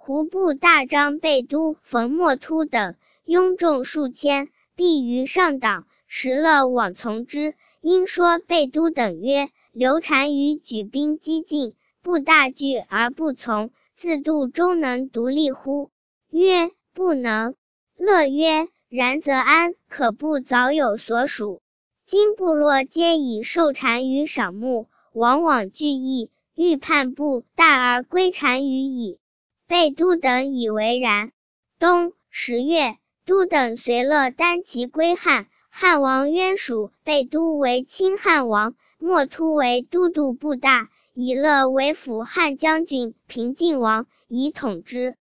胡部大张贝都、冯莫突等拥众数千，避于上党，时乐往从之。因说贝都等曰：刘单于举兵激进，部大惧而不从，自度终能独立乎？曰：不能。乐曰：然则安，可不早有所属。今部落皆以受单于赏牧，往往聚义，欲叛部大而归单于矣。贝都等以为然。冬10月，都等随乐单骑归汉，汉王渊属贝都为清汉王，莫突为都督部大，以乐为辅汉将军、平晋王，以统之。